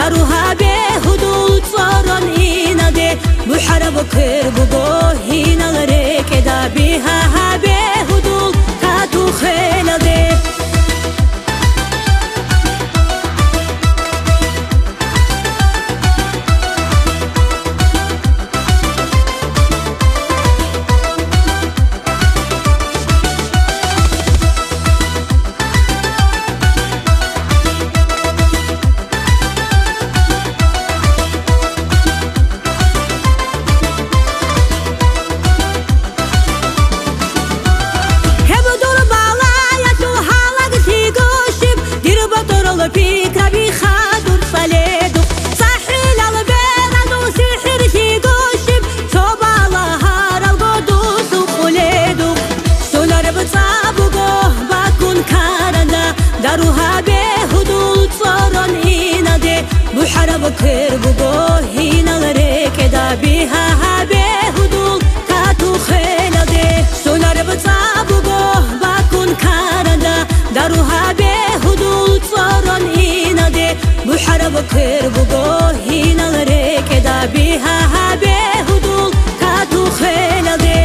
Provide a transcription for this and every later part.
daruha be hudud saran inade buhara bokir bugo hinalare keda biha be hudud ta tu khelade فكرة بخادر فليدو صحيل البيض وسحر في قوشب صوب الهار القدوس وخليدو سولار بتصابقه باكون كارنا داروها بهدود صارن إنادي بحرب كربقه هنا غريك دا بها بهدود تاتو خيلادي سولار بتصابقه باكون كارنا داروها بهدود صارن إنادي بحرب كربقه هنا غريك دا بها بهدود تاتو خيلادي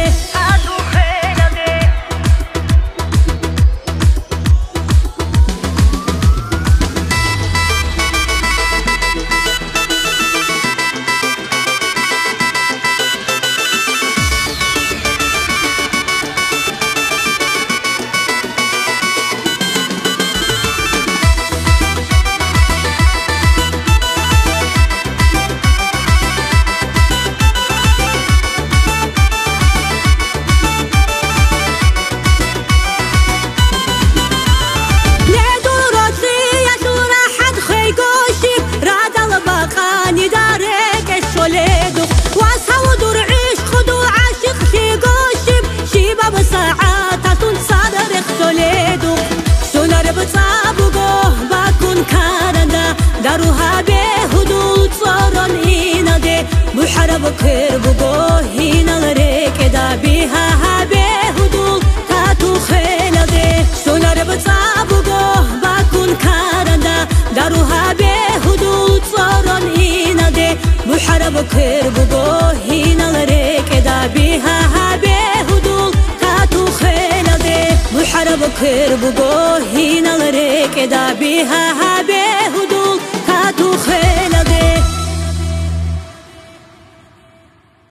بساعات تنصدر اختليدو سولار بتصابقه باكون كارنا داروها بهدود صارن إنادي بحرب كربقه هنا غريك دا بها بهدود تاتو خيلادي سولار بتصابقه باكون كارنا داروها بهدود صارن إنادي بحرب كربقه هنا غريك دا بها بهدود بحرب كربقه هنا غريك دا بها بهدود تاتو خيل